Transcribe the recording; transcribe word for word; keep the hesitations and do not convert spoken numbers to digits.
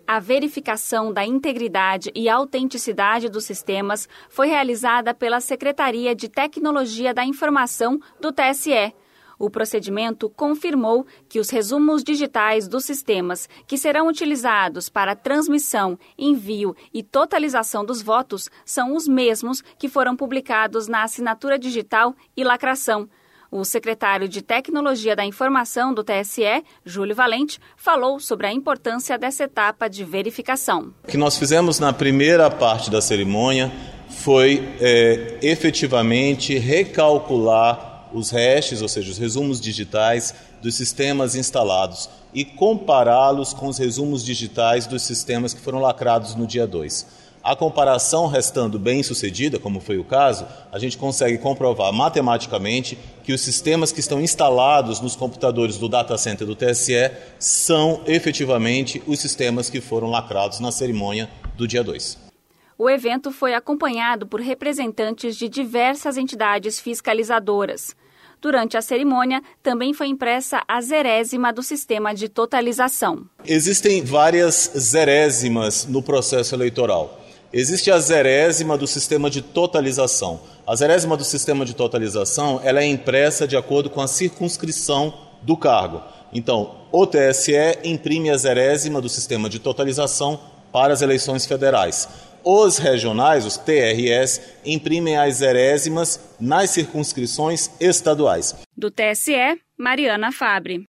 A verificação da integridade e autenticidade dos sistemas foi realizada pela Secretaria de Tecnologia da Informação do T S E. O procedimento confirmou que os resumos digitais dos sistemas que serão utilizados para transmissão, envio e totalização dos votos são os mesmos que foram publicados na assinatura digital e lacração. O secretário de Tecnologia da Informação do T S E, Júlio Valente, falou sobre a importância dessa etapa de verificação. O que nós fizemos na primeira parte da cerimônia foi é, efetivamente recalcular os hashes, ou seja, os resumos digitais dos sistemas instalados e compará-los com os resumos digitais dos sistemas que foram lacrados no dia dois. A comparação restando bem sucedida, como foi o caso, a gente consegue comprovar matematicamente que os sistemas que estão instalados nos computadores do data center do T S E são efetivamente os sistemas que foram lacrados na cerimônia do dia dois. O evento foi acompanhado por representantes de diversas entidades fiscalizadoras. Durante a cerimônia, também foi impressa a zerésima do sistema de totalização. Existem várias zerésimas no processo eleitoral. Existe a zerésima do sistema de totalização. A zerésima do sistema de totalização ela é impressa de acordo com a circunscrição do cargo. Então, o T S E imprime a zerésima do sistema de totalização para as eleições federais. Os regionais, os T R Es, imprimem as zerésimas nas circunscrições estaduais. Do T S E, Mariana Fabre.